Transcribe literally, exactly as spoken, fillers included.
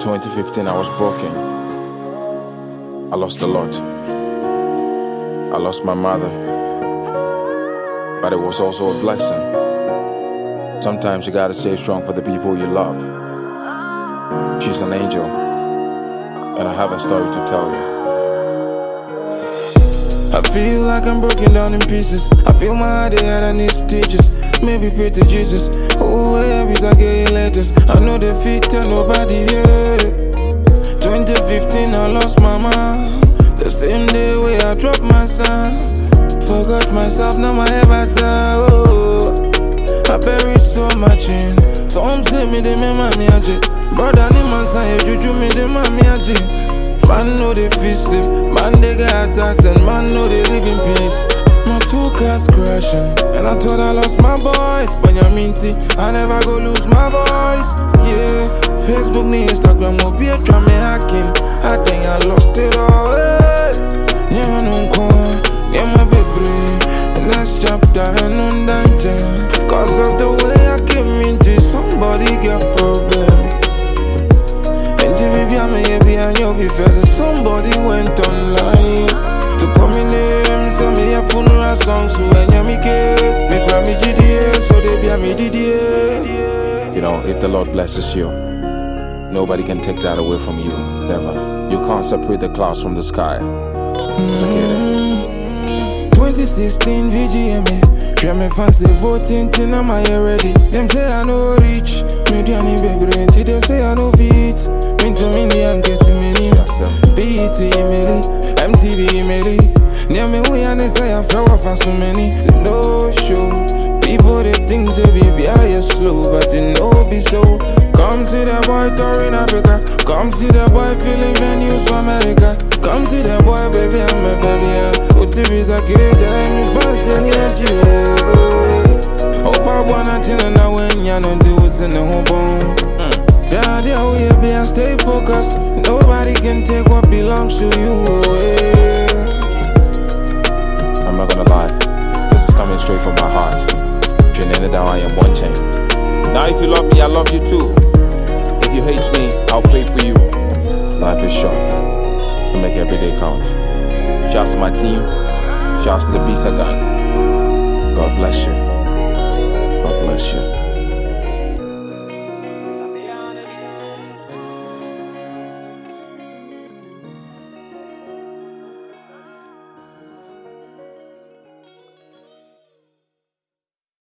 twenty fifteen, I was broken. I lost a lot. I lost my mother. But it was also a blessing. Sometimes you gotta stay strong for the people you love. She's an angel, and I have a story to tell you. I feel like I'm broken down in pieces. I feel my heart head and need stitches. Maybe pray to Jesus. Oh, yeah, I get letters. I know the feet tell nobody, yeah. twenty fifteen, I lost my mom. The same day where I dropped my son. Forgot myself, now my head myself. Oh, I buried so much in. Some say me de me mami aje. Brother ni man say juju me de mami aje. Man know they feel sleep, man they get attacks, and man know they live in peace. My two cars crashing, and I thought I lost my voice. Banyaminti, I never go lose my voice. Yeah, Facebook ni Instagram will be a drama hacking. I think I lost it all. Hey. Yeah, no one, yeah, my baby. Next chapter, and on danger. Cause of the way I came into somebody got problem. Somebody went online to call me names and me a funeral song. So when you me case, me grab me G D A, so they be a me D D A. You know, if the Lord blesses you, nobody can take that away from you. Never. You can't separate the clouds from the sky. It's okay then. twenty sixteen V G M A. Try me fancy voting till I'm ready. Them say I no reach, me do any baby until they say I no fit. To me, I'm guessing me. B E T Emily, M T V Emily. Near me, we and say I throw off so many. No show. People they think say baby I is slow, but it no be so. Come see the boy touring Africa. Come see the boy filling venues for America. Come see the boy baby I'm a baby. Who T V's a kid and me fast and yeah. Hope I wanna chill now when you're not doing the whole bone. Daddy, oh yeah, be and stay focused. Nobody can take what belongs to you. Yeah. I'm not gonna lie, this is coming straight from my heart. Trinidad, I am one chain. Now, if you love me, I love you too. If you hate me, I'll pray for you. Life is short, so make every day count. Shouts to my team. Shouts to the Bisa Gun. God bless you.